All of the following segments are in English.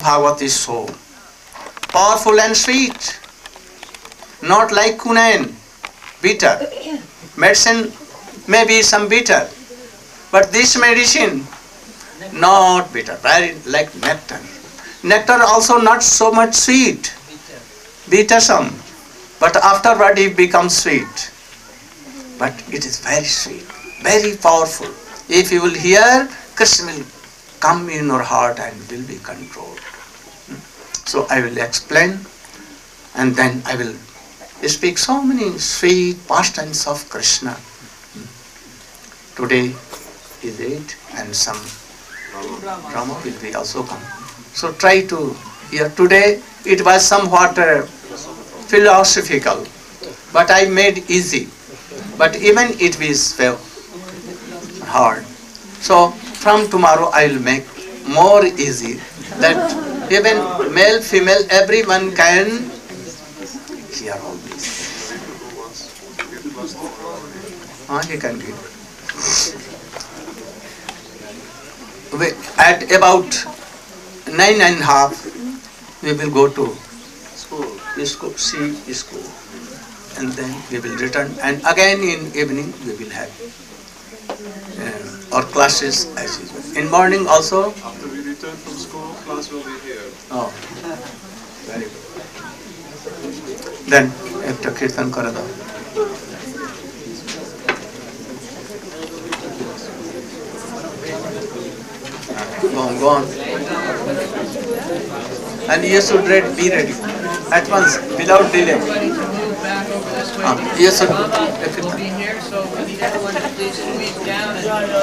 Bhagavat is so powerful and sweet, not like quinine, bitter. Medicine may be some bitter, but this medicine not bitter, very like nectar. Nectar also not so much sweet, bittersome, but afterward it becomes sweet. But it is very sweet, very powerful. If you will hear, Krishna will come in your heart and will be controlled. So I will explain, and then I will speak so many sweet pastimes of Krishna. Today is it, and some drama will be also come. So try to hear. Today it was somewhat philosophical, but I made easy. But even it is hard. So from tomorrow I will make more easy, that even male, female, everyone can hear all this. He can give. At about 9:30 we will go to school, and then we will return, and again in evening we will have our classes as usual. In morning also. After we return from school, class will be here. Oh, very good. Then after kirtan kara dao. Go on. And you should be ready at once, without delay. You should be here, so we need everyone to please squeeze down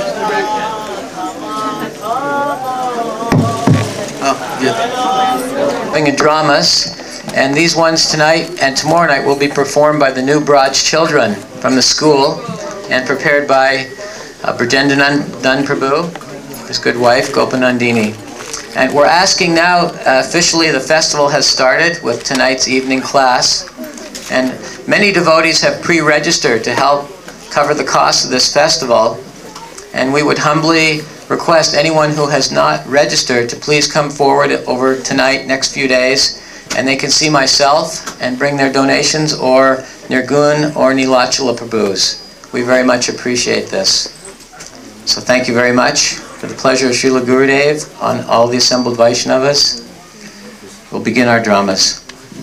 and dramas, and these ones tonight and tomorrow night will be performed by the new Braj children from the school and prepared by Brajendranan Prabhu, his good wife Gopanandini. And we're asking now, officially the festival has started with tonight's evening class, and many devotees have pre-registered to help cover the cost of this festival, and we would humbly request anyone who has not registered to please come forward over tonight, next few days, and they can see myself and bring their donations, or Nirgun or Nilachala Prabhu's. We very much appreciate this. So thank you very much. For the pleasure of Srila Gurudev on all the assembled Vaishnavas, we'll begin our dramas.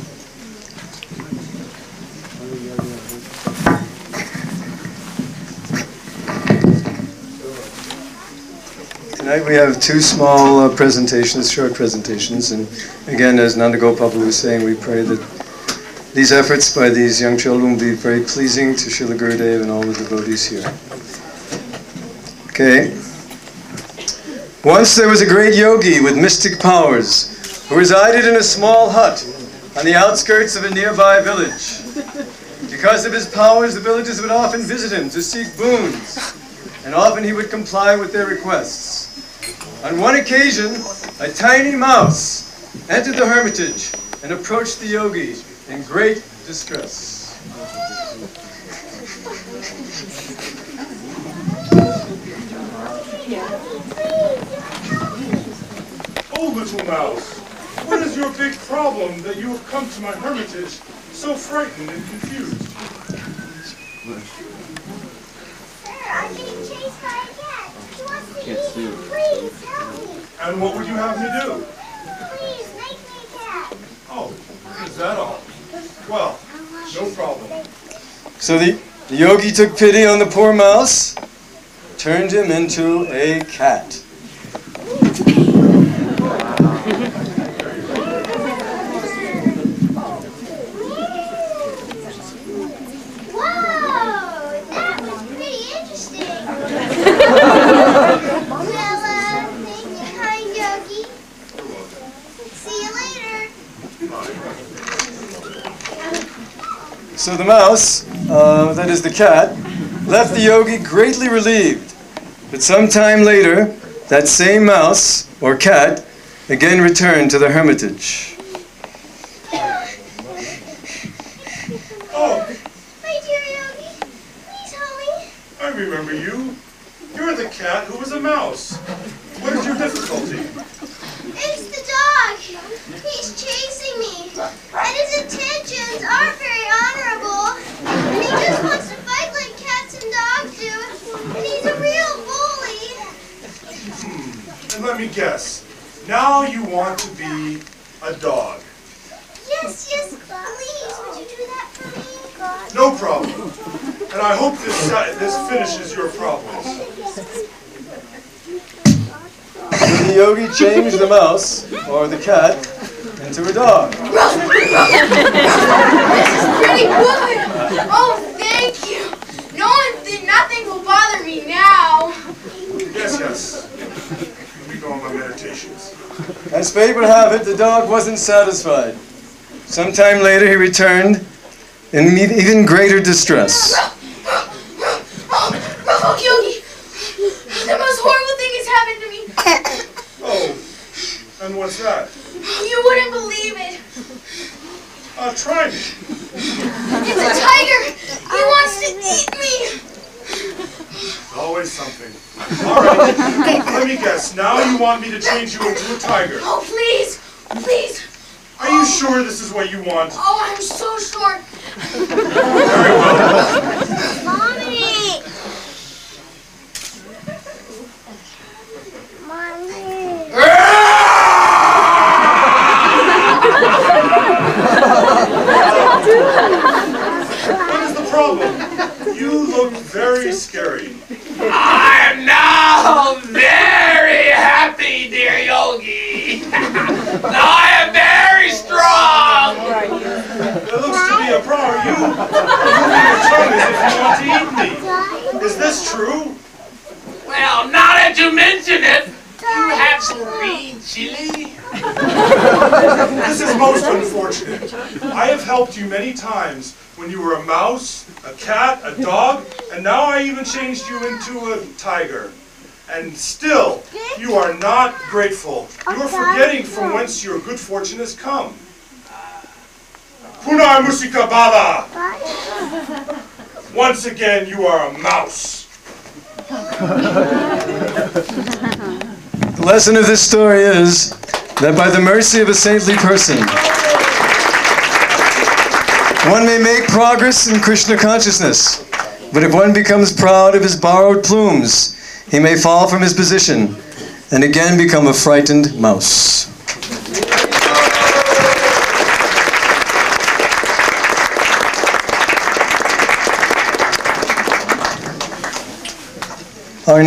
Tonight we have two small presentations, short presentations, and again, as Nandagopal was saying, we pray that these efforts by these young children will be very pleasing to Srila Gurudev and all the devotees here. Okay. Once there was a great yogi with mystic powers who resided in a small hut on the outskirts of a nearby village. Because of his powers, the villagers would often visit him to seek boons, and often he would comply with their requests. On one occasion, a tiny mouse entered the hermitage and approached the yogi in great distress. Oh, little mouse, what is your big problem that you have come to my hermitage so frightened and confused? Sir, I'm being chased by a cat. He wants to eat me. Please help me. And what would you have me do? Please, make me a cat. Oh, is that all? Well, no problem. So the yogi took pity on the poor mouse, turned him into a cat. So the mouse, that is the cat, left the yogi greatly relieved. But some time later, that same mouse, or cat, again returned to the hermitage. Oh! My dear yogi, please help me. I remember you. You're the cat who was a mouse. What is your difficulty? It's the dog. want to be a dog. Yes, yes, please. Would you do that for me? God. No problem. And I hope this finishes your problems. The yogi changed the mouse, or the cat, into a dog. This is pretty good. Oh, thank you. Nothing will bother me now. Yes, yes. Let me go on my meditations. As fate would have it, the dog wasn't satisfied. Sometime later, he returned in even greater distress. Oh, Yogi, the most horrible thing has happened to me. Oh, and what's that? You wouldn't believe it. Try me. It's a tiger. He wants to eat me. Always something. All right, let me guess. Now you want me to change you into a tiger. Oh, please, please. Are you sure this is what you want? Oh, I'm so sure. Very well. Mommy! Mommy! What is the problem? You look very scary. I am now very happy, dear Yogi. Now I am very strong. There looks to be a problem. You moving your tongue as if you want to eat me. Is this true? Well, now that you mention it, you have some green chili. This is most unfortunate. I have helped you many times when you were a mouse, a cat, a dog, and now I even changed you into a tiger. And still, you are not grateful. You are forgetting from whence your good fortune has come. Kunai Musika Baba! Once again, you are a mouse. The lesson of this story is that by the mercy of a saintly person, one may make progress in Krishna consciousness, but if one becomes proud of his borrowed plumes, he may fall from his position and again become a frightened mouse. Our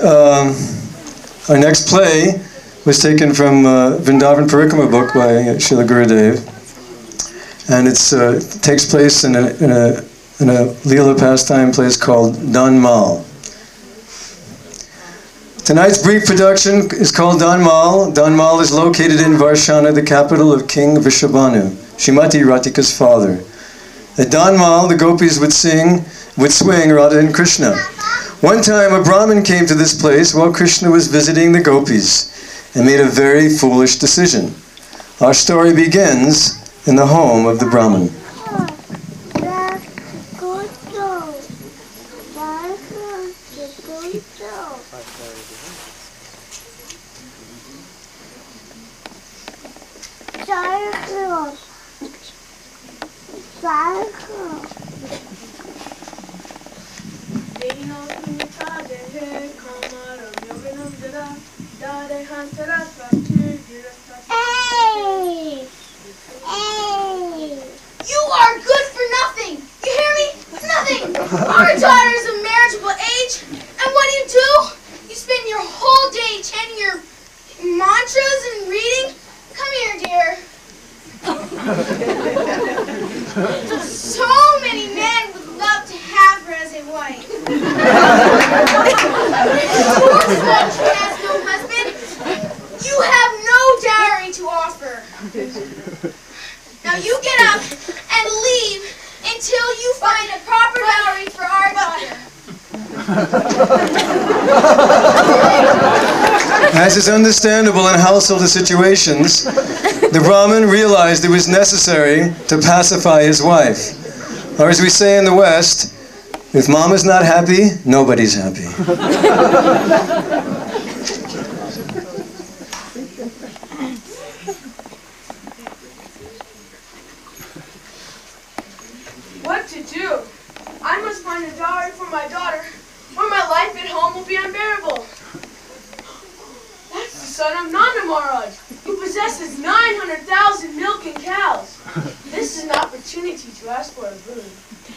next play was taken from Vrindavan Parikrama book by Srila Gurudev, and it takes place in a Leela pastime place called Danmal. Tonight's brief production is called Danmal. Danmal is located in Varshana, the capital of King Vrishabhanu, Shrimati Ratika's father. At Danmal, the gopis would swing Radha and Krishna. One time, a Brahmin came to this place while Krishna was visiting the gopis and made a very foolish decision. Our story begins in the home of the Brahmin. You are good for nothing! You hear me? Nothing! Our daughter is of marriageable age, and what do? You spend your whole day chanting your mantras and reading? Come here, dear. So many men would love to have her as a wife. It's your fault she has no husband. You have no dowry to offer. Now you get up and leave until you find a proper dowry for our daughter. As is understandable in household situations, the Brahmin realized it was necessary to pacify his wife. Or as we say in the West, if mama's not happy, nobody's happy. What to do? I must find a dowry for my daughter, or my life at home will be unbearable. That's the son of Nanda Maharaj, who possesses possesses 900,000 milking cows. This is an opportunity to ask for a boon.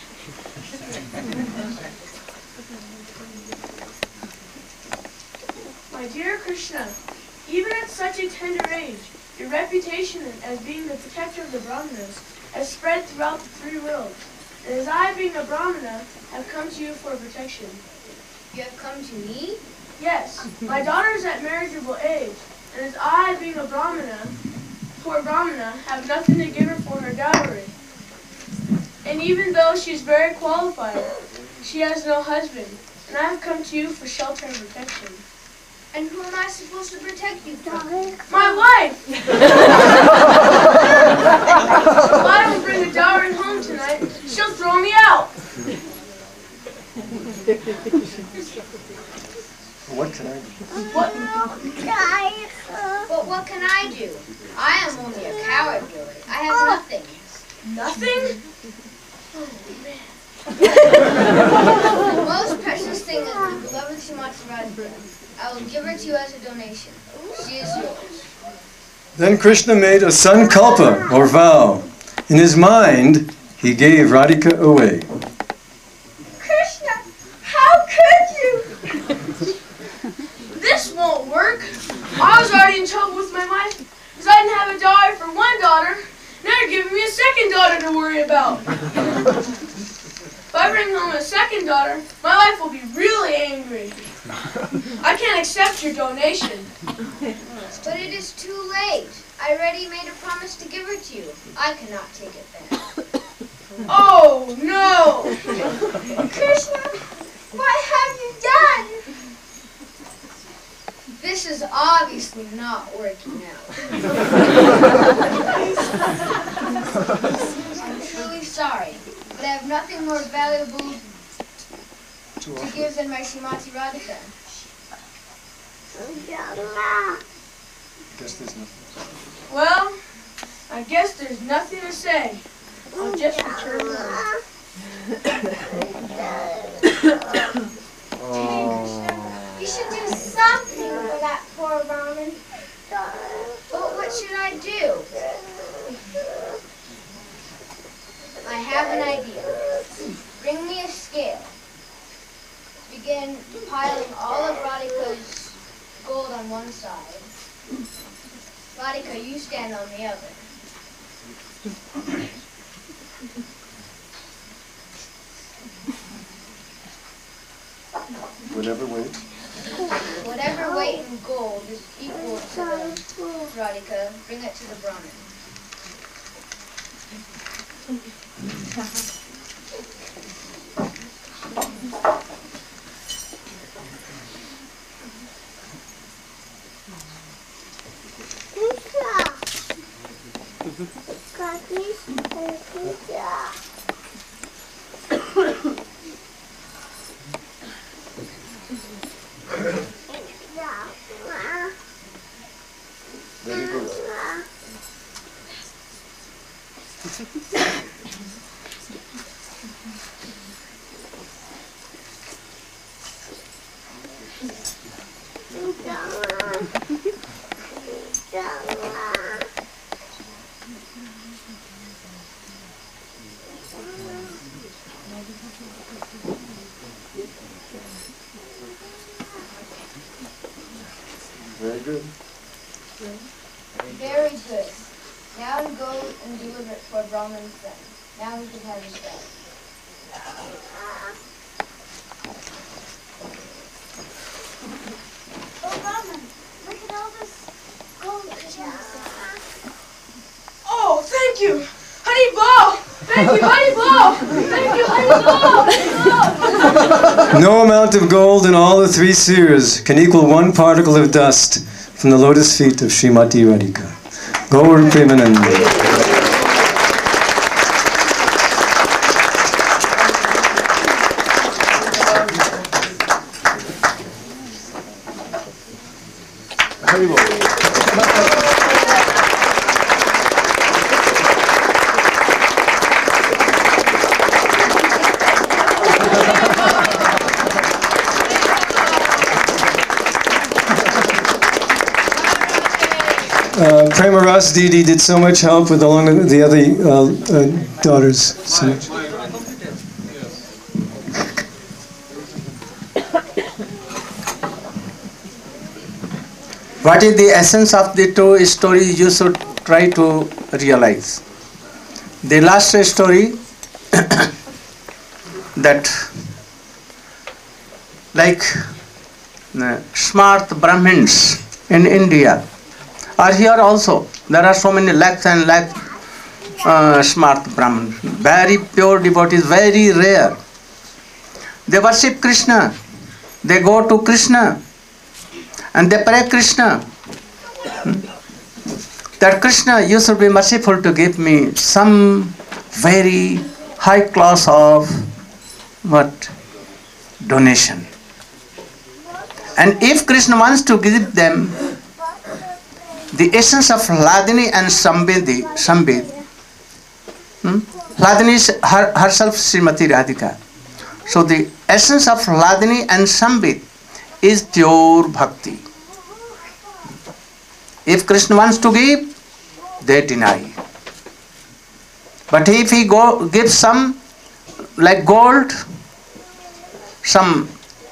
My dear Krishna, even at such a tender age, your reputation as being the protector of the Brahmanas has spread throughout the 3 worlds. And as I, being a Brahmana, have come to you for protection. You have come to me? Yes, my daughter is at marriageable age, and as I, being a Brahmana, poor Brahmana, have nothing to give her for her dowry. And even though she is very qualified, she has no husband, and I have come to you for shelter and protection. And who am I supposed to protect you from? My wife! If I don't bring a dowry home tonight, she'll throw me out. What can I do? But what can I do? I am only a coward, really. I have nothing. Nothing? The most precious thing is my beloved Srimati Radhika. I will give her to you as a donation. She is yours. Then Krishna made a sankalpa, or vow. In his mind, he gave Radhika away. Krishna, how could you? This won't work. I was already in trouble with my wife because I didn't have a dowry for one daughter. Now you're giving me a second daughter to worry about. If I bring home a second daughter, my wife will be really angry. I can't accept your donation. But it is too late. I already made a promise to give her to you. I cannot take it back. Oh, no! Krishna, what have you done? This is obviously not working out. I'm truly sorry, but I have nothing more valuable to give than my Srimati Radhika. Guess there's nothing. Well, I guess there's nothing to say. I'll just return home. You should do something for that poor Brahmin. But what should I do? I have an idea. Bring me a scale. Begin piling all of Radhika's gold on one side. Radhika, you stand on the other. Whatever weight. Whatever weight in gold is equal to Radhika, bring it to the Brahmin. Very good. Very good. Very good. Now go and deliver it to our Brahmin friend. Now we can have his bed. Oh, Brahman, look at all this gold Krishna has sent. Oh, thank you! Hari Bol! Thank you, Hari Bol! Thank you, Hari Bol! No amount of gold in all the 3 spheres can equal one particle of dust from the lotus feet of Srimati Radhika. Gaur Premanand. Poor Ras Didi did so much help with along with the other daughters. So. What is the essence of the true story you should try to realize? The last story that like smart Brahmins in India are here also. There are so many lakhs and lakhs smart Brahmins, very pure devotees, very rare. They worship Krishna, they go to Krishna and they pray Krishna. That Krishna, you should be merciful to give me some very high class of donation. And if Krishna wants to give them the essence of Hladini and Sambit, Hladini is herself Srimati Radhika. So the essence of Hladini and Sambit is pure bhakti. If Krishna wants to give, they deny. But if he gives some like gold, some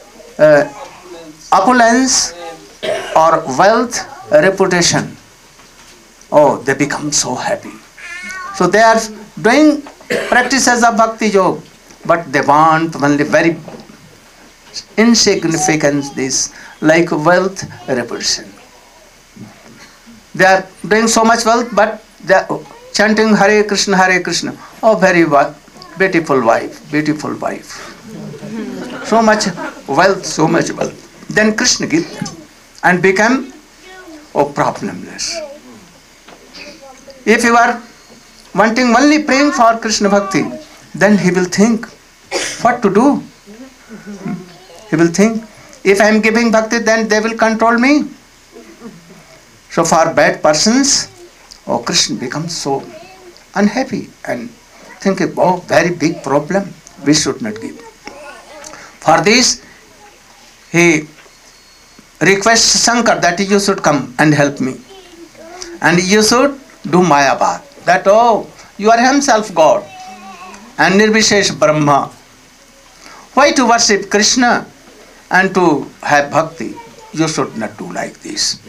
opulence or wealth, reputation, oh, they become so happy. So they are doing practices of bhakti yoga, but they want only very insignificant this, like wealth, reputation. They are doing so much wealth, but they are chanting Hare Krishna, Hare Krishna. Oh, very beautiful wife, beautiful wife. So much wealth, so much wealth. Then Krishna gives them and become problemless. If you are wanting only praying for Krishna Bhakti, then he will think what to do. He will think, if I am giving Bhakti, then they will control me. So for bad persons, Krishna becomes so unhappy and thinking, oh, very big problem, we should not give. For this, he requests Shankar that you should come and help me. And you should do Mayabad. That, oh, you are himself God. And Nirvishesh Brahma. Why to worship Krishna and to have bhakti? You should not do like this.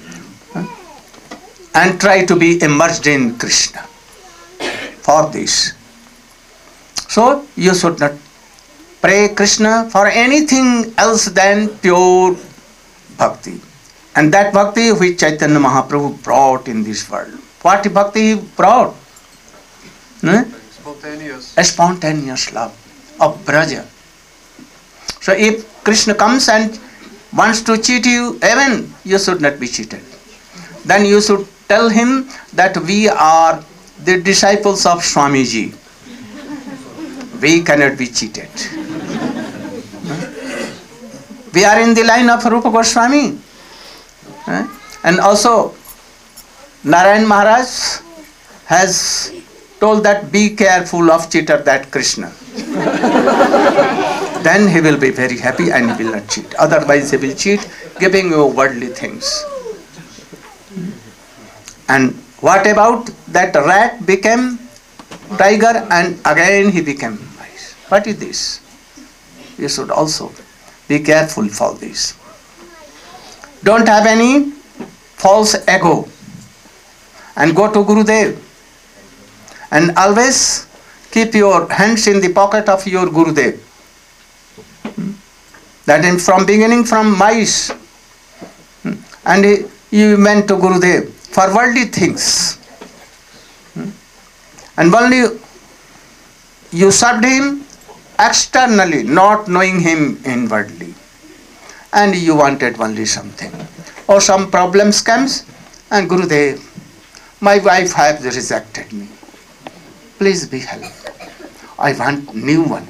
And try to be immersed in Krishna for this. So you should not pray Krishna for anything else than pure bhakti. And that bhakti which Chaitanya Mahaprabhu brought in this world. What bhakti he brought? Spontaneous. A spontaneous love of Braja. So if Krishna comes and wants to cheat you, even you should not be cheated. Then you should tell him that we are the disciples of Swamiji. We cannot be cheated. We are in the line of Rupa Goswami. And also Narayan Maharaj has told that be careful of cheater, that Krishna. Then he will be very happy and he will not cheat. Otherwise he will cheat, giving you worldly things. And what about that rat became tiger and again he became mice? What is this? You should also be careful for this. Don't have any false ego and go to Gurudev. And always keep your hands in the pocket of your Gurudev. That is from beginning from mice. And you went to Gurudev for worldly things. And only you served him externally, not knowing him inwardly. And you wanted only something. Or some problems comes and Gurudev, my wife has rejected me. Please be helped. I want new one.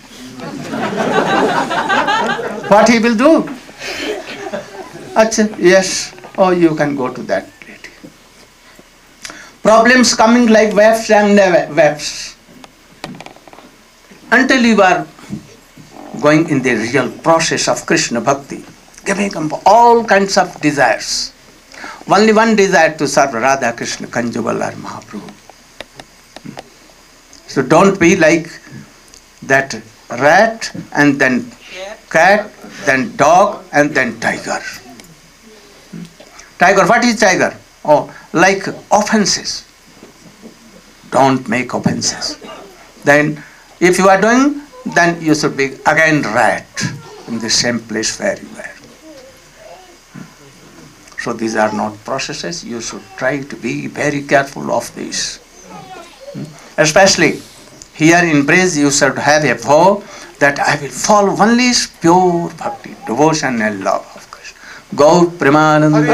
What he will do? Achha, yes. Oh, you can go to that lady. Problems coming like waves and waves. Until you are going in the real process of Krishna Bhakti, giving up all kinds of desires. only one desire to serve Radha Krishna Kanjuval or Mahaprabhu. So don't be like that rat and then cat, then dog and then tiger. Tiger, what is tiger? Oh, like offenses. Don't make offenses. Then if you are doing, then you should be again rat in the same place where you were. So these are not processes. You should try to be very careful of this. Especially here in Brij, you should have a vow that I will follow only pure bhakti, devotion and love of Krishna. Gaur Premanand.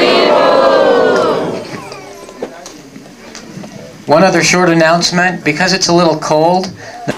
One other short announcement, because it's a little cold.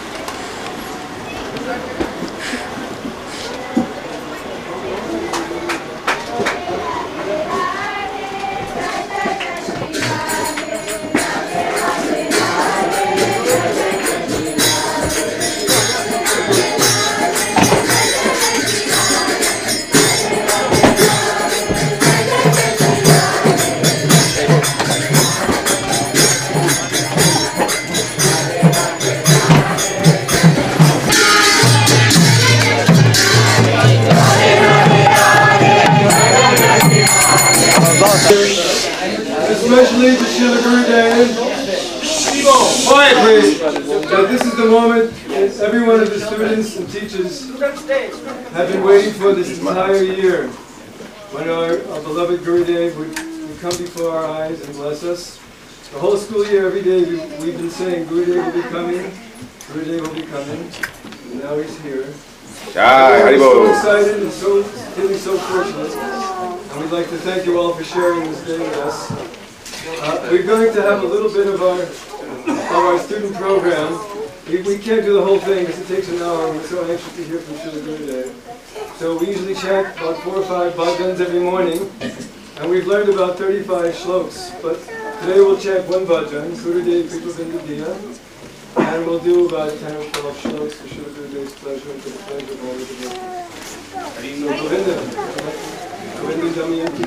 Especially to Srila Gurudev. Quiet, please. This is the moment every one of the students and teachers have been waiting for this entire year, when our beloved Gurudev would come before our eyes and bless us. The whole school year, every day, we've been saying, Gurudev will be coming, Gurudev will be coming, and now he's here. We're so excited and feeling so fortunate, and we'd like to thank you all for sharing this day with us. We're going to have a little bit of our student program. We can't do the whole thing because it takes an hour, and we're so anxious to hear from Srila Gurudev. So we usually chant about 4 or 5 bhajans every morning, and we've learned about 35 shloks. But today we'll chant one bhajan, Gurudev Kripa Vindadiya, and we'll do about 10 or 12 shloks for Srila Gurudev's pleasure and for the pleasure of all of the devotees. So Govinda, Govinda Damayanti.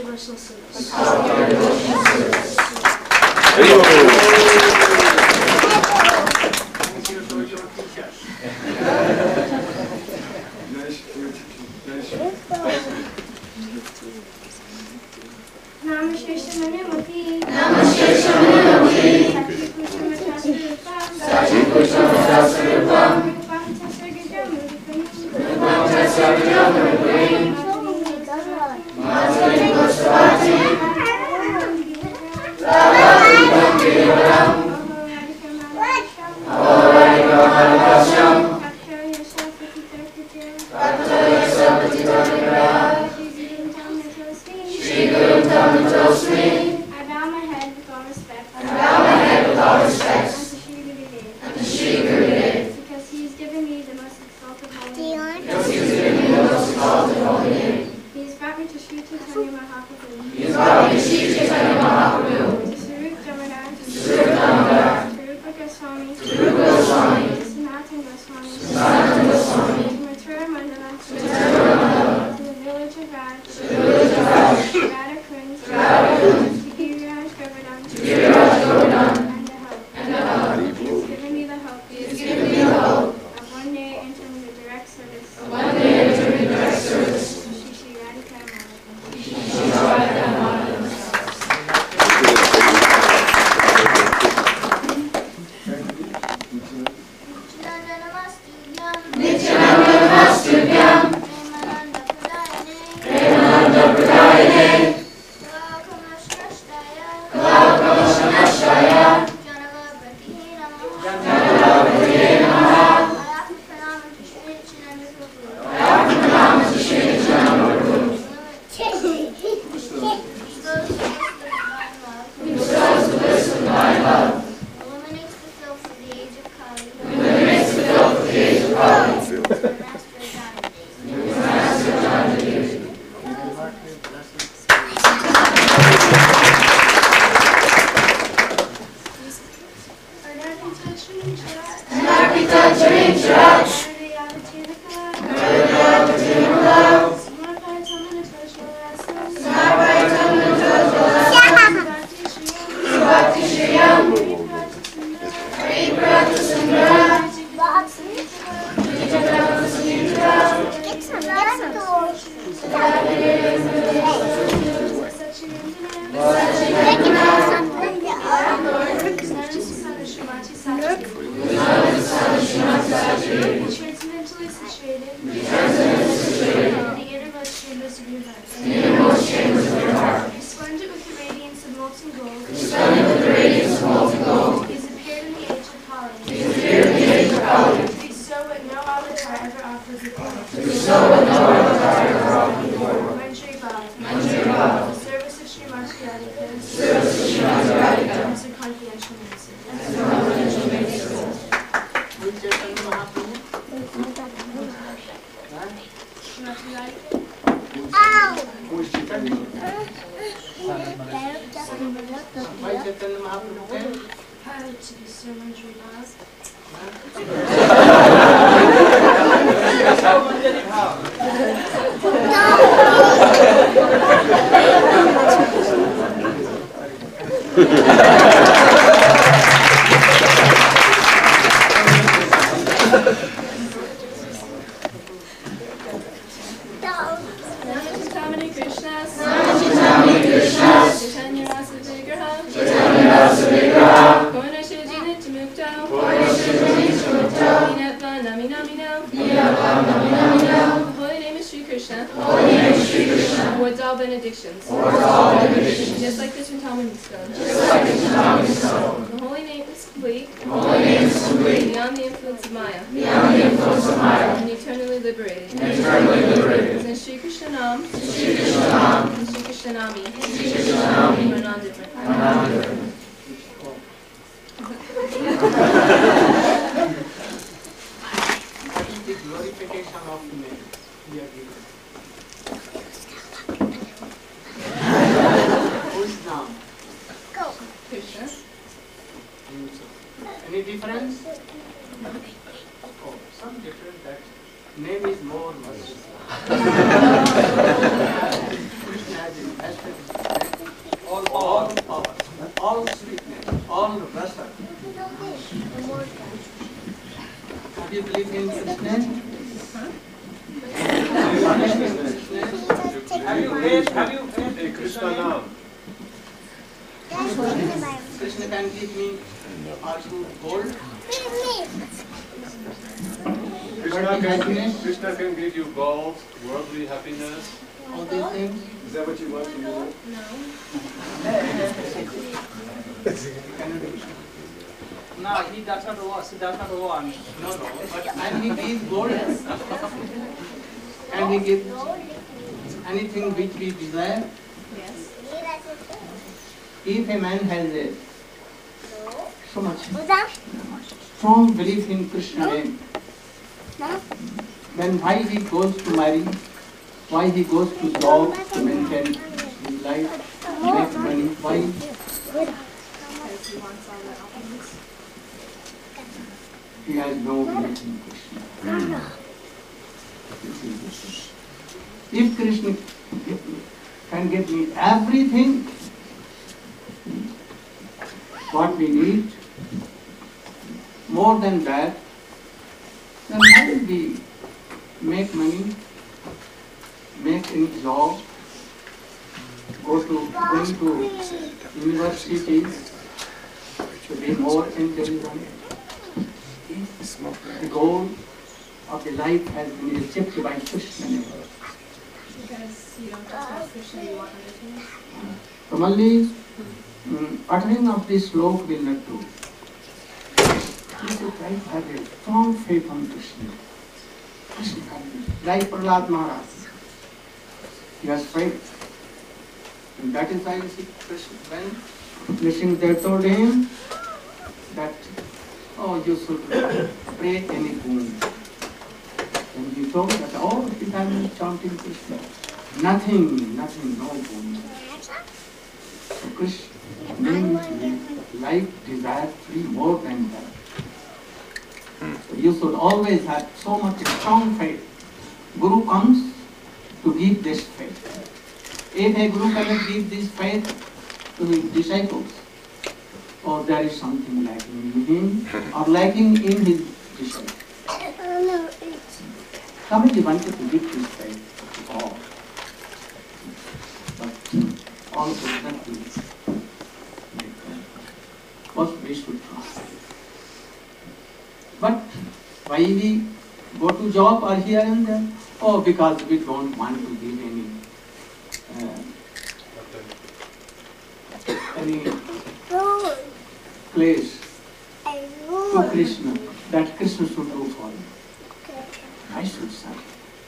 devotional service. the best, all sweetness, all rasa. Have you believed in Krishna? Have you prayed Krishna name? Krishna can give me also gold. Krishna can give you gold, worldly happiness. All these things. Is that what you want to know? No, he does not want. He does not want. No. But and he gives gold, and he gives anything which we desire. Yes. If a man has so much strong belief in Krishna name, then why he goes to marry, why he goes to job to maintain his life, make money, why? Because he wants all the opulence. He has no belief in Krishna. If Krishna can give me everything what we need, more than that, then why will we make money, make any job, going to universities to be more intelligent? The goal of the life has been achieved by Krishna. Because you don't just want Krishna, you want other things. Only uttering of this slok will not do. You should try to have a strong faith on Krishna. Krishna can, like Prahlad Maharaj. He has faith. And that is why you see Krishna, when Nrsimha told him that, oh, you should pray any boon. And he told that all the time chanting Krishna. Nothing, no boon. So Krishna means life desire free more than that. So you should always have so much strong faith. Guru comes to give this faith. If a Guru cannot give this faith to his disciples, or there is something lacking in him, or lacking in his disciples. Somebody wanted to give this faith to all. But all could not do it. First we should trust. But why we go to job or here and there? Oh, because we don't want to give any place to Krishna that Krishna should do for me. I should serve.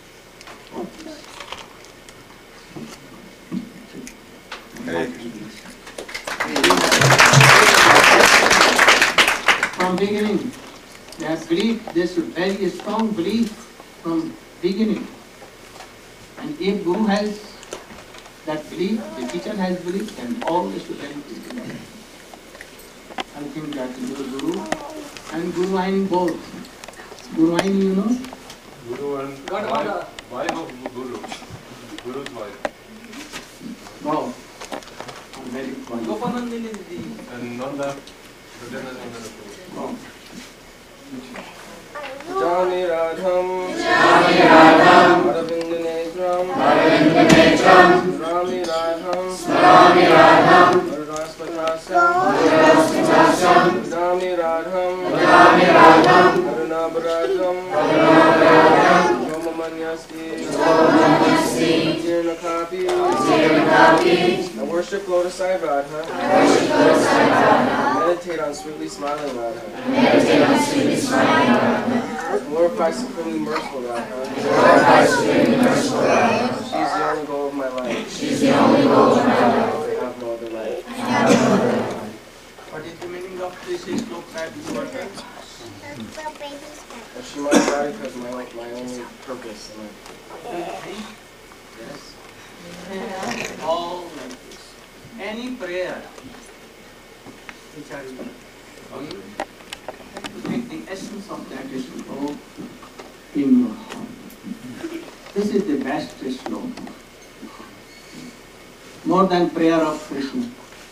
From beginning, they have believed, they should very strong belief from beginning. And if Guru has that belief, the teacher has belief, then all the students will be there. I think that is your Guru and Guru Ain both. Guru Ain, you know? Guru and wife of Guru. Guru's wife. Wow. Very quiet. And Nanda. Wow. Jami Radham, Aravind Netram, Rami Radham, Araspatasam, Jami Radham, Arunabarajam, Romamanyasti, Jirna Kapi, I worship Lotus Sai Radha, meditate on sweetly smiling Radha, glorify supremely merciful Radha, she's the only goal of my life, I have no other life. What is the meaning of this slok that you are saying? She might die because my only purpose in life. Yes. All like this. Any prayer which are doing, to take the essence of that slok in your heart. This is the best slok. more than prayer of Krishna.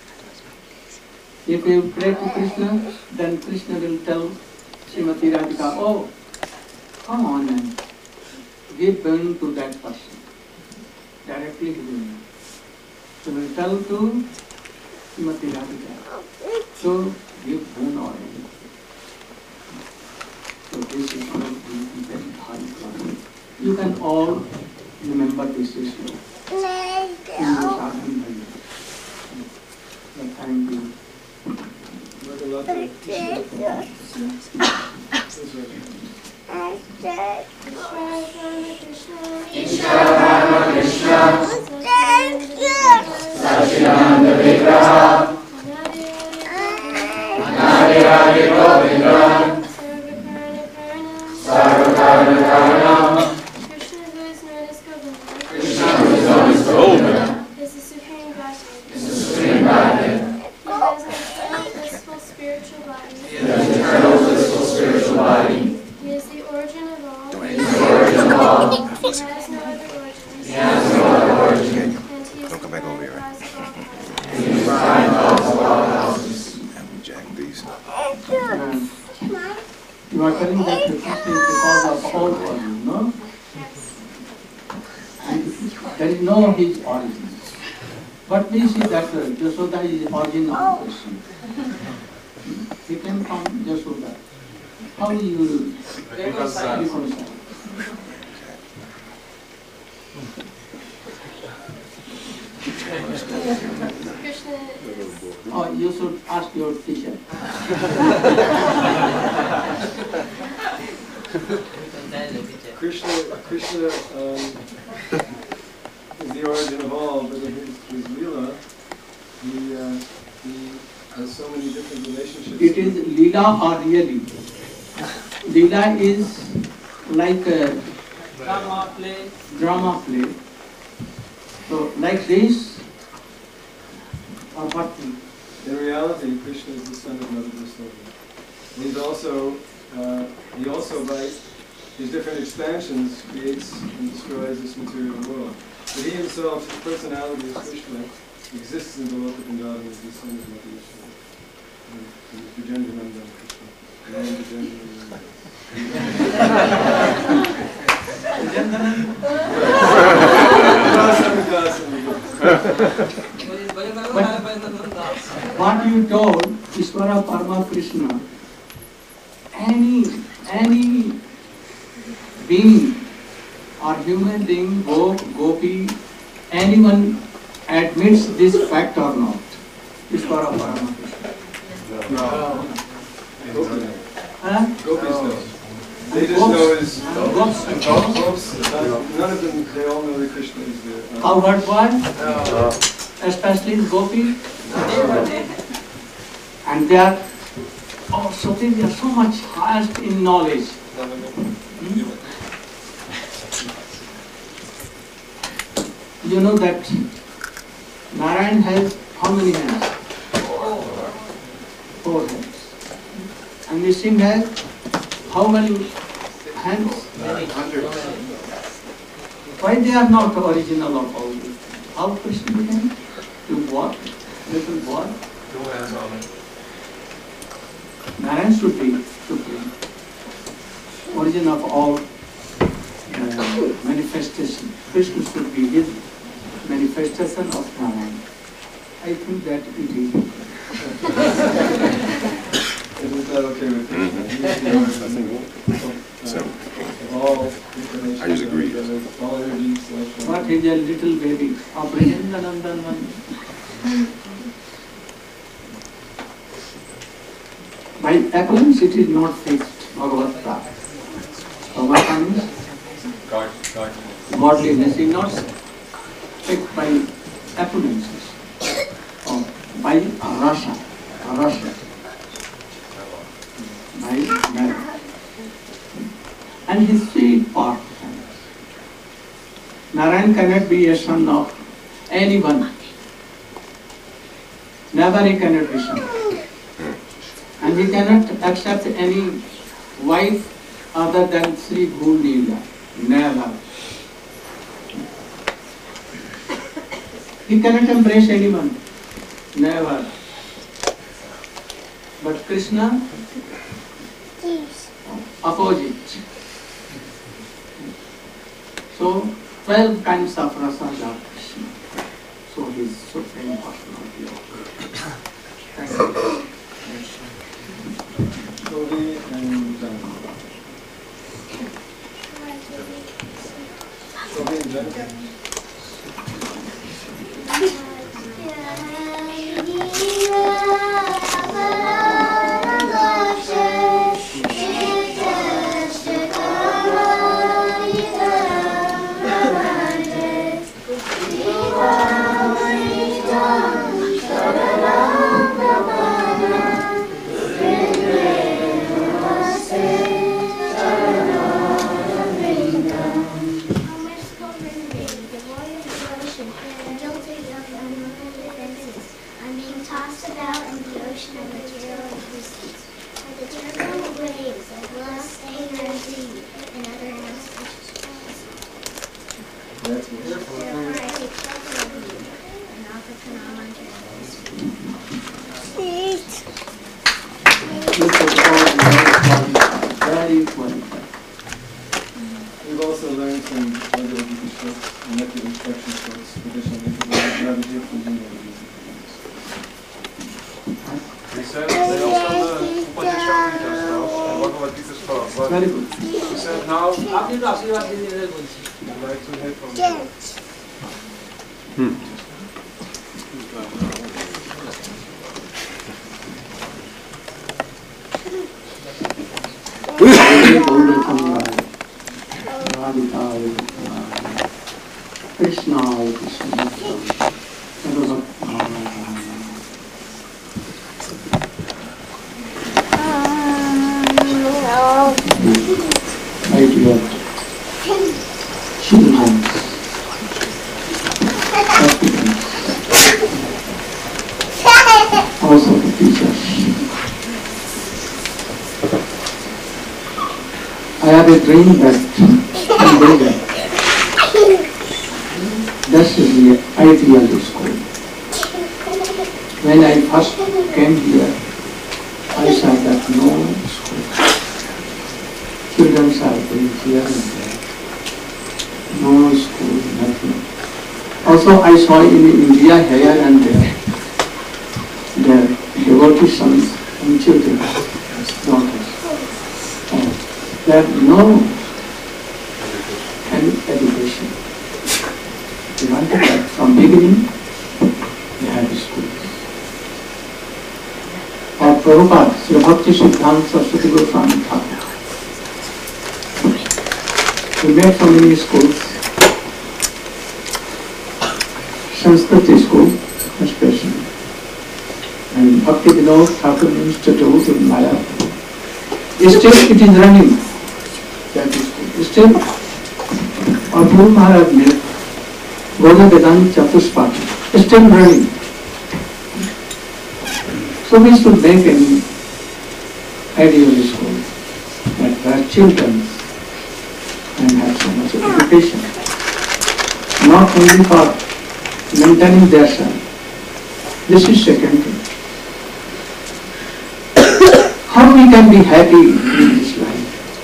If you pray to Krishna, then Krishna will tell Srimati Radhika, oh, come on and give boon to that person. Directly he will know. So will tell to Srimati Radhika to give boon or anything. So this is one of the very high class. You can all remember this issue. Thank you. Satchidananda Vigraha Nadi Adi Govinda Sarvakarna Karanam Krishna who is known as Govinda is the Supreme Godhead. He has an eternal blissful spiritual body. He is the origin of all. He has no other origin. And he is the prime cause of all causes. You are telling that Krishna is the cause of all origin, no? And there is no his origin. But we see that Yashoda is the origin of Krishna. He came from Yashoda. How do you reconcile? Oh, you should ask your teacher. Krishna is the origin of all, but in his Leela, he has so many different relationships. It is Leela or really? Leela is like a drama play. So like this, or what? In reality, Krishna is the son of Mother Vasudha. He also by his different expansions creates and destroys this material world. But he himself, his personality as Krishna, exists in the Loka Vrindavan as the son of Mother Vasudha. He is Vijayendranandan Krishna. What you told, Ishvara Parama Krishna, any being or human being, gopi, anyone admits this fact or not? Ishvara Parama Krishna. No. Gopis know. They just Gopis? know his Gopis? None of them, they all know that Krishna is there. Cowherd boy? Especially gopi? And they are they are so much highest in knowledge. You know that Narayan has how many hands? 4 hands. And Nising has how many hands? 100. Why they are not the original of all this? How Krishna became? To what? Little boy? 2 hands only. Narayan should be supreme. Origin of all manifestation. Krishna should be his manifestation of Narayan. I think that it is. Is that okay with Krishna? I just agree. What is a little baby of Vrindavan? By appearance it is not fixed, Bhagavata. Bhagavata means godliness is not fixed by appearances or by rasa, by merit. And his sweet part. Narayan cannot be a son of anyone. Never he cannot be son. And he cannot accept any wife other than Sri Bhunila. Never. He cannot embrace anyone. Never. But Krishna, opposite. So 12 kinds of rasas are Krishna. So he is supreme personality of God. Thank you. Toby and John. Toby and John. Very qualified. We've also learned from other elected instruction courts, traditional gravity from the He said they also learned Upanishad Gita stuff and Bhagavad Gita stuff. But Very good. he said now he'd like to hear from you. Krishna, ideal children, also the teachers. I have a dream that this is the ideal school. When I first came here, I saw that no school. Children are going here and there. No school, nothing. Also I saw in India here and there, their devotee sons and children, daughters. They have no any education. They wanted that from beginning, they had schools. Or Prabhupada, Sri Bhakti Siddhanta Saraswati Goswami Thakur. We made so many schools. Sanskrit school, especially. And Bhakti Vinod Thakur Institute in Mayapur. Still it is running. That is still. Or Guru Maharaj made Goda Vedanta Chatuspati. Still running. So we should make an ideal school that where children can have so much education. Not only for maintaining their self. This is secondary. How we can be happy in this life?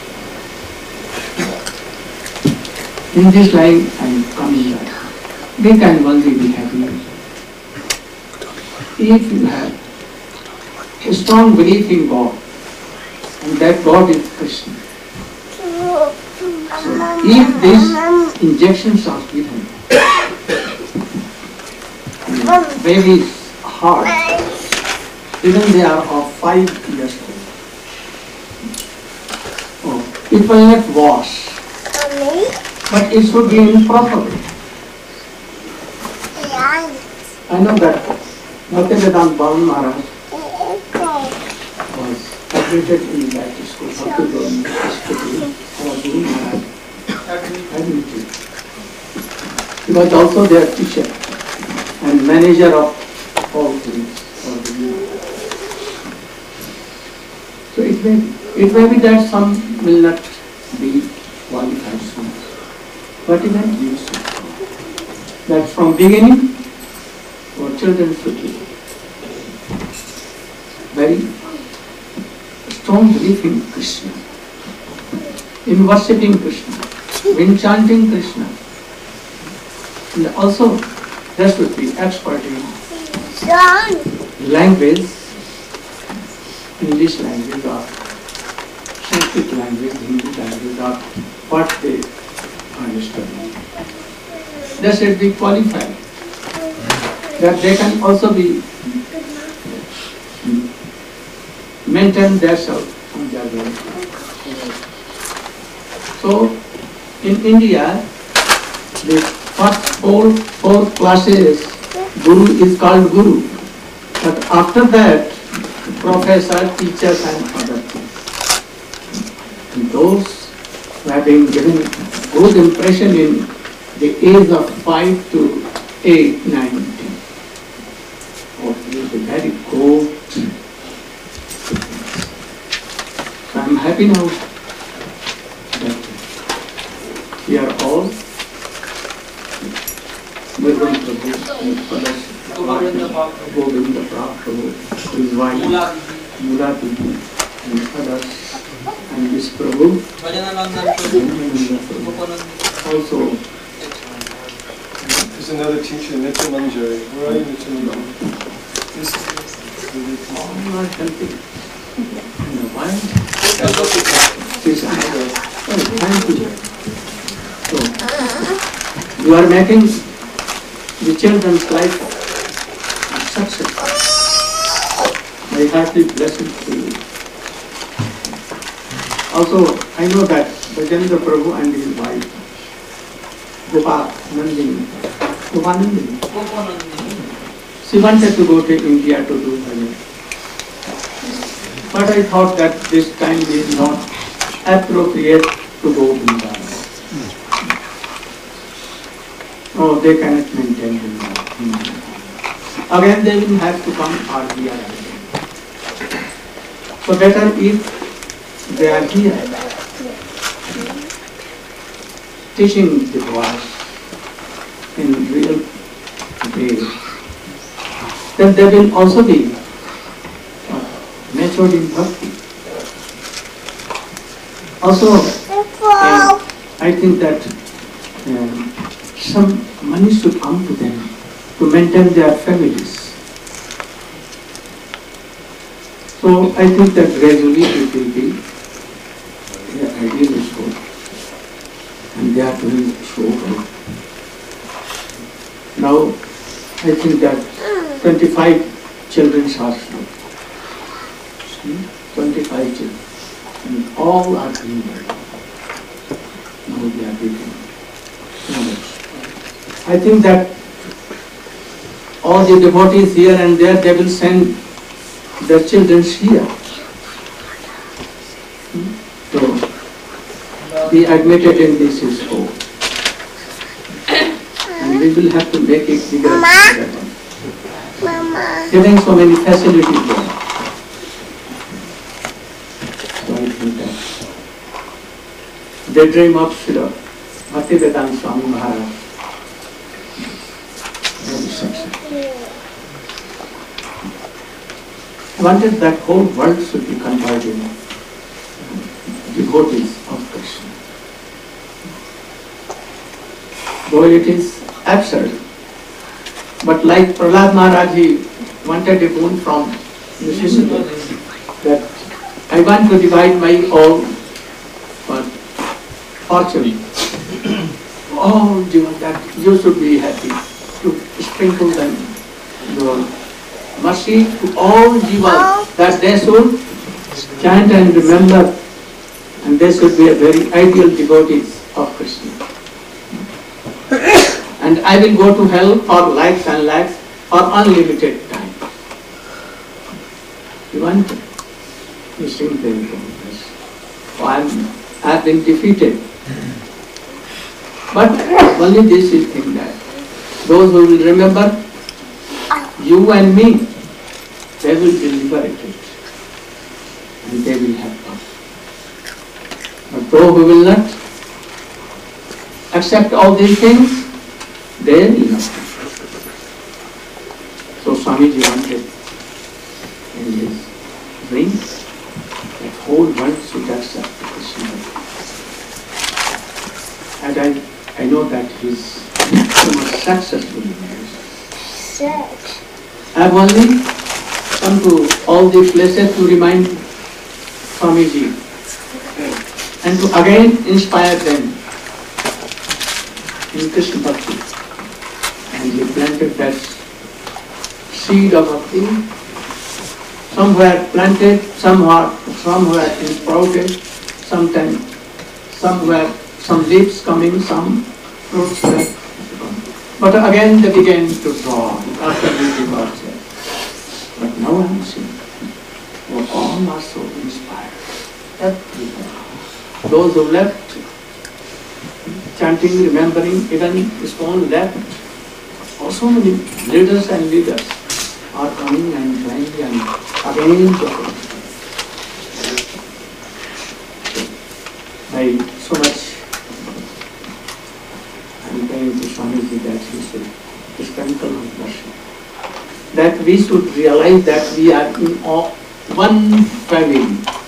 In this life and coming life, we can only be happy if you have a strong belief in God, and that God is Krishna. So if these injections are given, baby's heart, even they are of 5 years old, it will not wash, but it should be in proper way. I know that Bhaktivedanta Bhavan Maharaj was admitted in that school, Bhaktivedanta Hospital, or Guru Maharaj admitted. He was also their teacher and manager of all things for the union. So it may be that some will not be qualified soon, but eventually that from beginning children should be very strong belief in Krishna, in worshipping Krishna, in chanting Krishna. And also there should be expert in language, English language or Sanskrit language, Hindi language or what they are studying. They should be qualified, that they can also be maintain themselves on their own. So in India, the first four classes, Guru is called Guru. But after that, professor, teachers and other things. And those who have been given good impression in the age of 5 to 8, 9, 10. Oh, he is a very good. So I am happy now that we are all Nirvan Prabhu and others, Govinda Prabhu, his wife, Mula Prabhu and others, and this Prabhu, also. There's another teacher, Nitya Manjari. Where are you, Nitya Manjari? This is not helping. Why? Thank you. So, you are making the children's life successful. My hearty blessings to you. Also, I know that Bajendra Prabhu and his wife, Gopanandini, she wanted to go to India to do bhajan. But I thought that this time is not appropriate to go Vrindavan. No, they cannot maintain Vrindavan. Again, they will have to come RBR again. So better if they are here, teaching the voice in real way, then they will also be matured in bhakti. Also, I think that some money should come to them to maintain their families. So I think that gradually it will be the ideal school, and they are doing so well. Now I think that 25 children are now. 25 children, and all are doing well. Now they are getting knowledge. I think that all the devotees here and there, they will send their children here to be admitted in this school. And we will have to make it bigger. Giving so many facilities there. So I think that the dream of Srila Bhaktivedanta Swami Maharaj very successful. I wanted that whole world should be converted in devotees of Krishna. Though it is absurd, but like Prahlad Maharaj, he wanted a boon from Nrsimha that I want to divide my all fortune. All jivas, that you should be happy to sprinkle them your mercy to all jivas, that they should chant and remember, and they should be a very ideal devotees of Krishna. And I will go to hell for lakhs and lakhs for unlimited time. You want to? You sing very well. I have been defeated. But only this is thing that those who will remember you and me, they will be liberated and they will have fun. But those who will not accept all these things, they will not. Swamiji wanted in his dream, that whole world should accept Krishna. And I know that he's so much successful in this. I have only come to all the places to remind Swamiji and to again inspire them in Krishna Bhakti. And he planted that seed of Bhakti, somewhere planted, somewhere sprouted, sometimes somewhere some leaves coming, some fruits there. But again they began to draw after the departure. But now I am seeing, all are so inspired. Everyone. Those who left chanting, remembering, even Ispan left. Also many leaders and leaders are coming and joining and again joining. I so much I'm praying to Swamiji that he should sprinkle his mercy. That we should realize that we are in one family.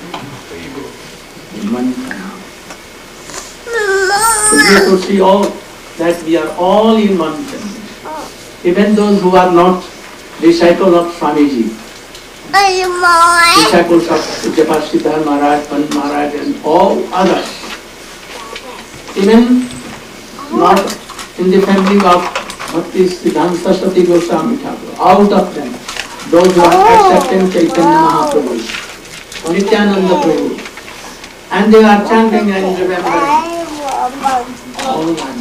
In one family. So we should see all that we are all in one family. Even those who are not disciples of Swamiji, disciples of Japasiddhar Maharaj, Pant Maharaj and all others, even not in the family of Bhakti Siddhanta Saraswati Goswami Thakur, out of them, those who are accepting Chaitanya Mahaprabhu, Nityananda Prabhu, and they are chanting and remembering all one.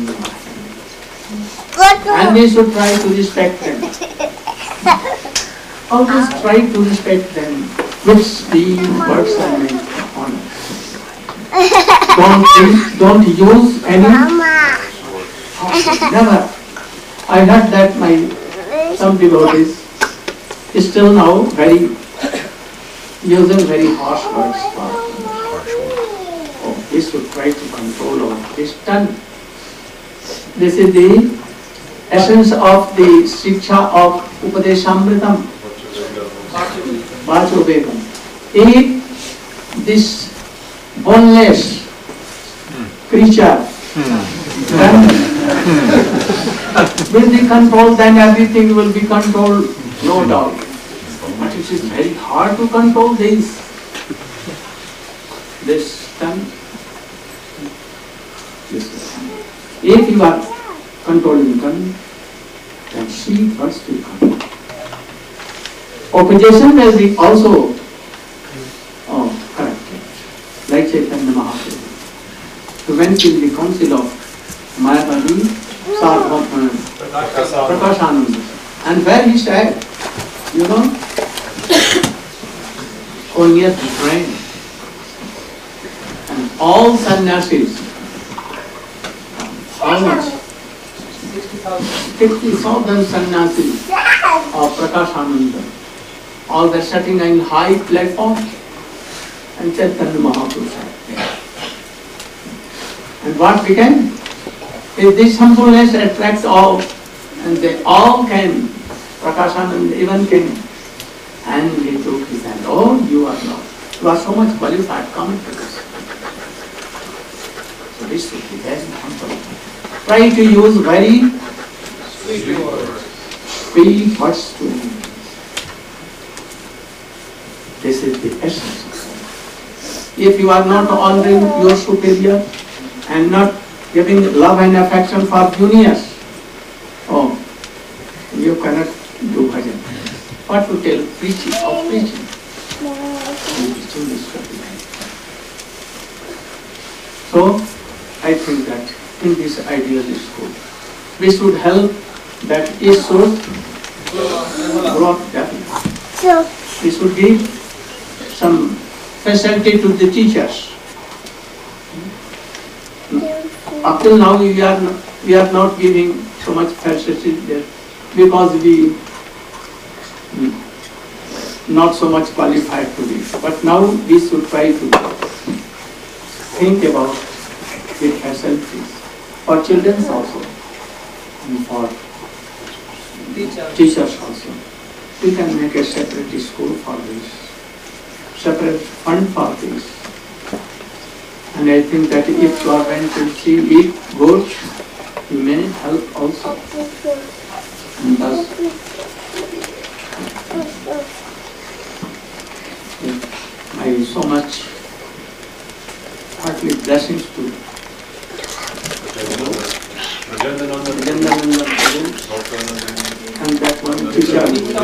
And we should try to respect them. Always try to respect them with the words and honor. Don't use any. Never. I heard that some devotees is still now using very harsh words. We should try to control our this tongue. This is the essence of the Shiksha of Upadeshamritam, Vachobegam. If this boneless creature will be controlled, then everything will be controlled, no doubt. But it is very hard to control this tongue. If you are controlling tongue, then see first will come. Opposition will be also corrected. Like Chaitanya Mahaprabhu, who went in the council of Mayavadi, Prakashananda, and where he said, only at the train, and all sannyasis, how much? 60,000 sannyasis of Prakashananda, all were sitting in high platform, and Chaitanya Mahaprabhu said. And what became? If this humbleness attracts all, and they all came, Prakashananda even came, and he took his hand. Oh, you are so much qualified, come to this. So this should be very humble. Try to use very sweet words to him. This is the essence of it. If you are not honoring your superior and not giving love and affection for juniors, you cannot do bhajan. What to tell preaching of preaching? So I think that in this ideal school, we should help that it should grow up definitely. We should give some facility to the teachers. Up till now we are not giving so much facility there because we not so much qualified to be. But now we should try to think about the facilities for children also and for teachers also. we can make a separate school for this, separate fund for this. And I think that if government will see it good, he may help also. And thus, I so much heartily blessings to Rajandananda and that one teacher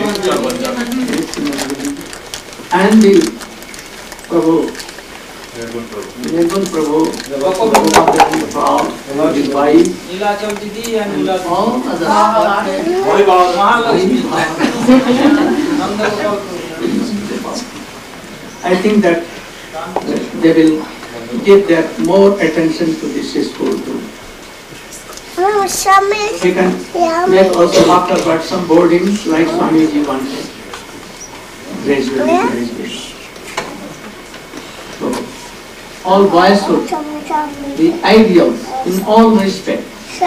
and the Prabhu, Nirgun Prabhu, his wife, and all others. I think that they will give their more attention to this school too. We can make also afterwards some boardings like Swamiji wanted. Gradually. So, all boys should be ideal in all respect.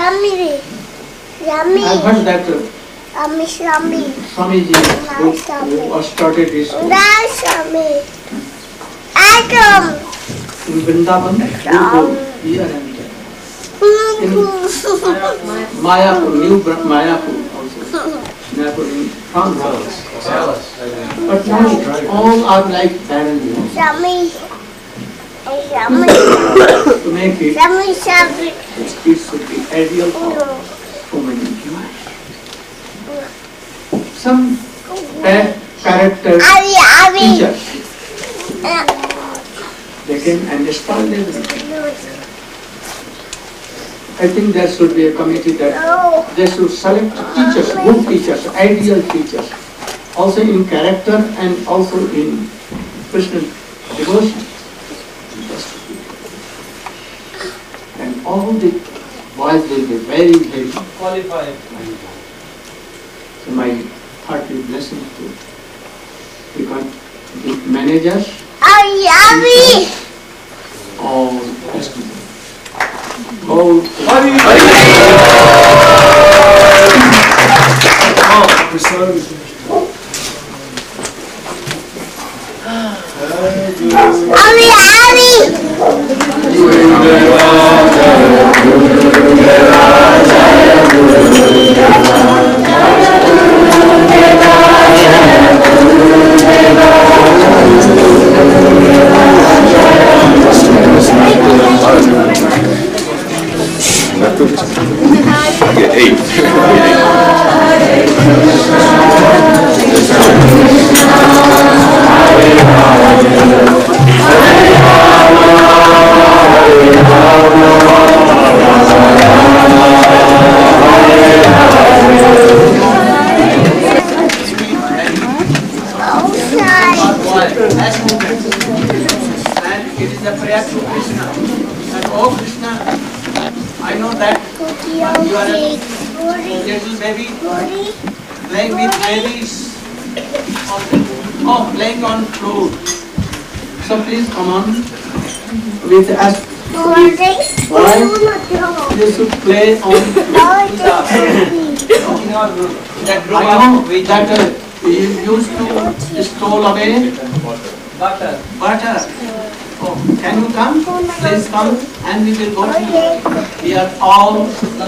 I've heard that Swamiji who started this school in Vrindavan, here and there. In Mayapur, New Mayapur also. Mayapur in France. But now all are like barren hills. To make it should be ideal for so many people. Some character teachers, they can understand everything. I think there should be a committee that they should select teachers, good teachers, ideal teachers, also in character and also in personal devotion. And all the boys will be very, very qualified. So my heartly blessings to the managers, all playing on flute. So please come on with us. Why? You should play on flute. I know that you used to stole away butter. Oh, can you come? Please come and we will go to. We are all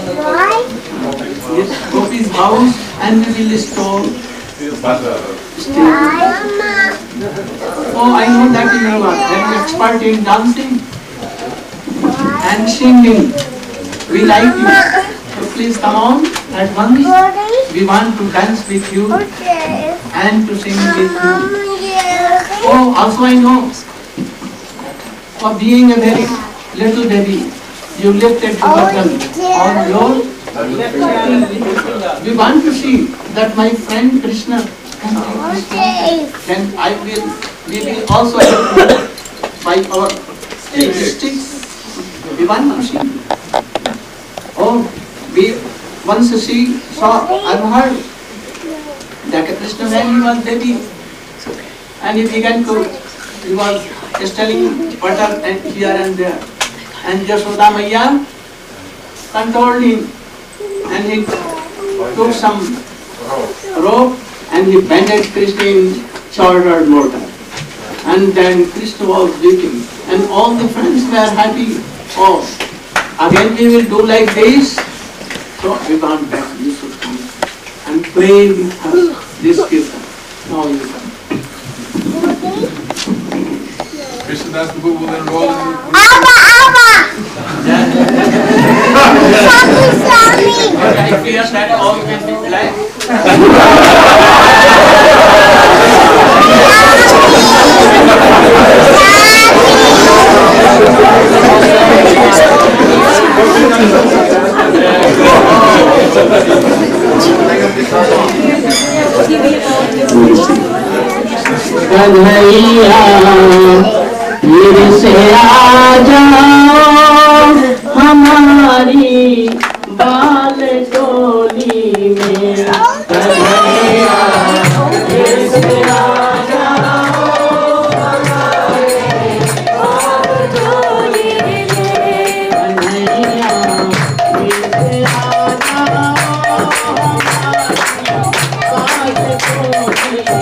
Gopi's house and we will stole. Oh, I know that you are very expert in dancing and singing. We like you. So please come on at once. We want to dance with you and to sing with you. Oh, also I know, for being a very little baby, you lifted the button on your. We want to see that my friend Krishna then we will also help by our sticks. We want to see. Oh, we once saw, I've heard that Krishna when he was baby and he began to, he was telling butter and here and there. And Yashoda Maiya controlled him and he took some rope and he bended Krishna in charred mortar. And then Krishna was weeping, and all the friends were happy. Oh, again we will do like this. So we can't back, you should come and pray with us this kirtan. Now you come. Krishna Das Prabhu will enroll in But I fear that all can be black. Kanhaiya फिर से आ जाओ हमारी बाल डोली में। कन्हैया फिर से आ जाओ हमारी बाल डोली में। कन्हैया फिर से आ जाओ हमारी बाल डोली में।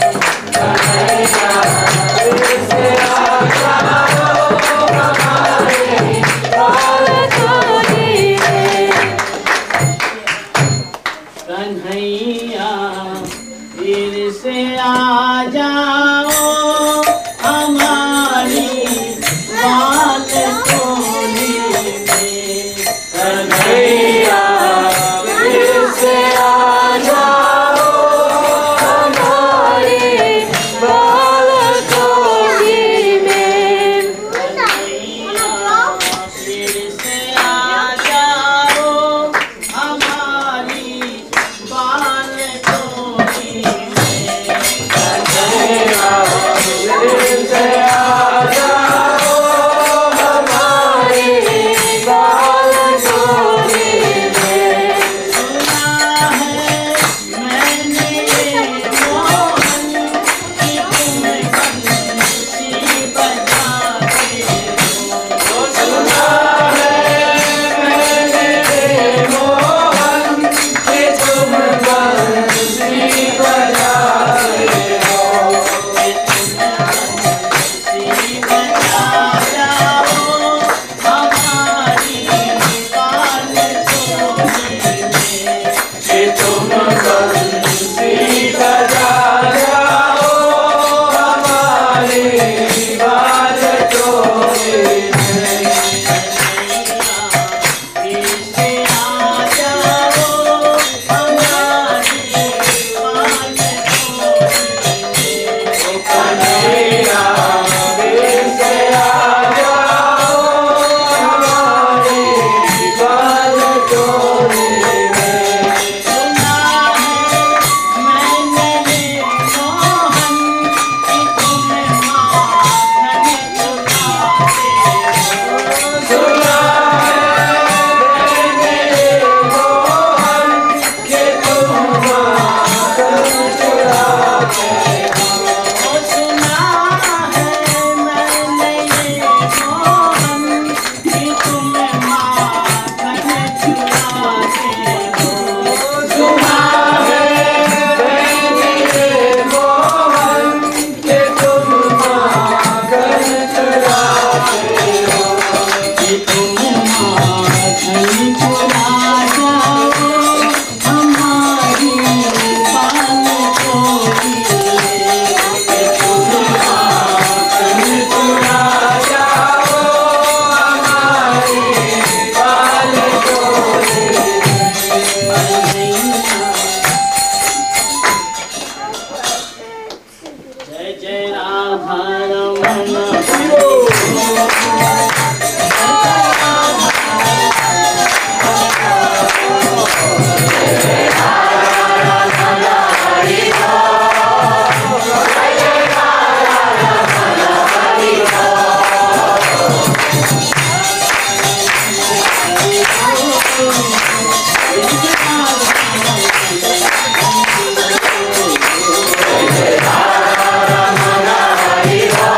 कन्हैया फिर से आ जाओ हमारी बाल डोली में। कन्हैया फिर से आ जाओ हमारी बाल डोली में। कन्हैया फिर से आ जाओ हमारी बाल डोली में। कन्हैया फिर से आ जाओ हमारी बाल डोली में। सुना है मैंने मोहन की तुम बंसी बजाते हो। सुना है मैंने मोहन की तुम बंसी बजाते हो। बंसी बजा जाओ हमारी बाल डोली में। कि तुम बंसी बजा जाओ हमारी बाल डोली में। फिर से आ जाओ हमारी बाल डोली में। कन्हैया फिर से आ जाओ हमारी बाल डोली में। सुना है मैंने मोहन की तुम माखन चुराते हो। सुना है मैंने मोहन की तुम माखन चुराते हो। सुना है मैंने मोहन की तुम माखन चुराते हो। सुना है मैंने मोहन कि तुम माखन चुराते हो। कि तुम माखन चुरा जाओ हमारी बाल डोली में। कि तुम माखन चुरा जाओ हमारी बाल डोली में। जय जय राधा रमण Hare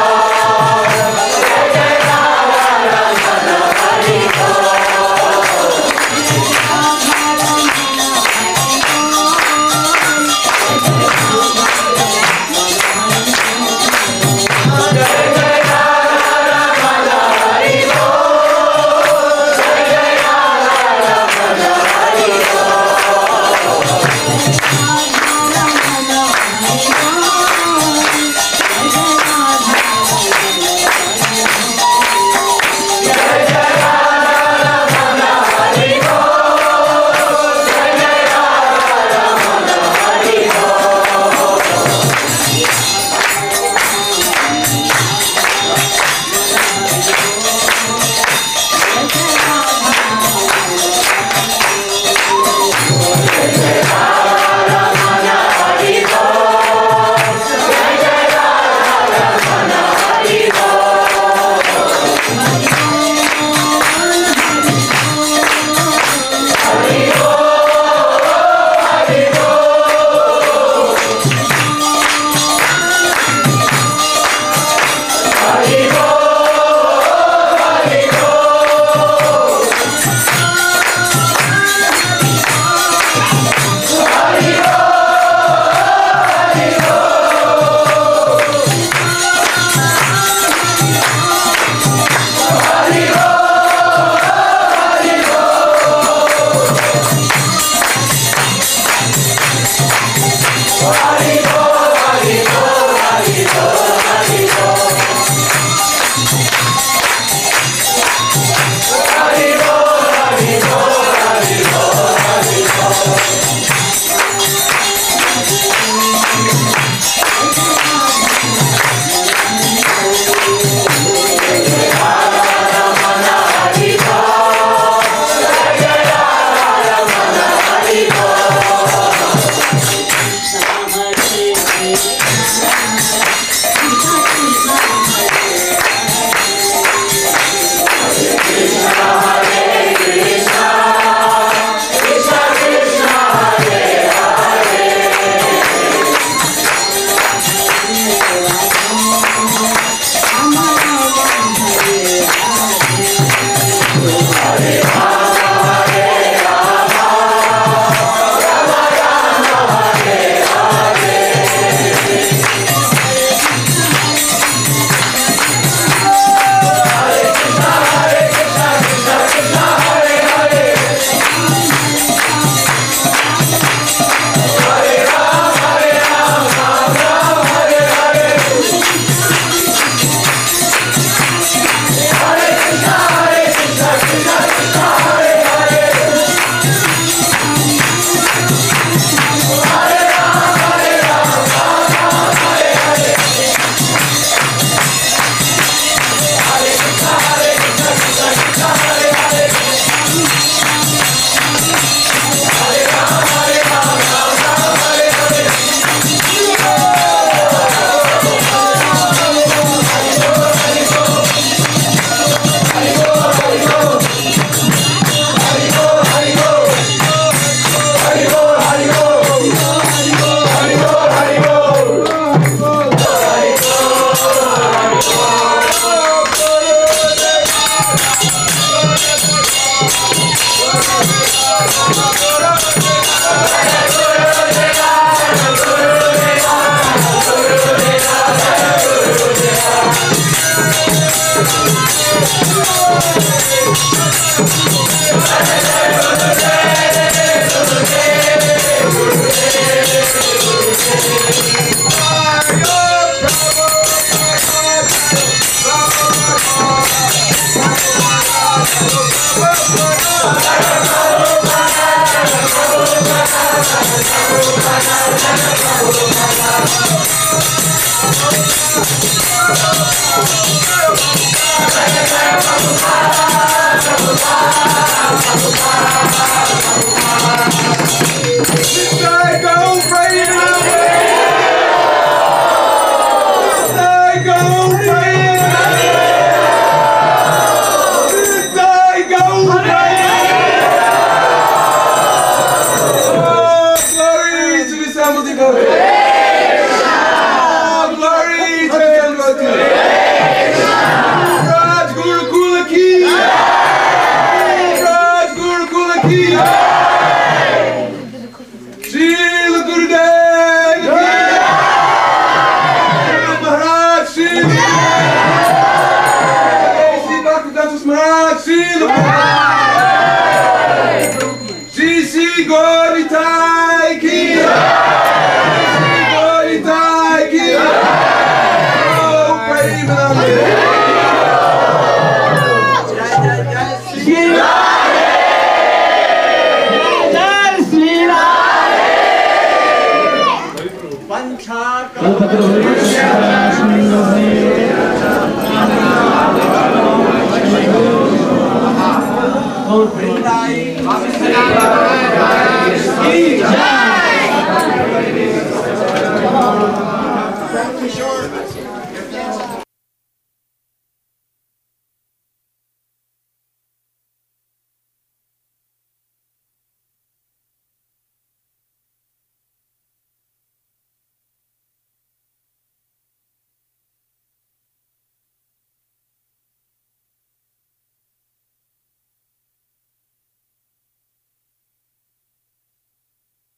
Short.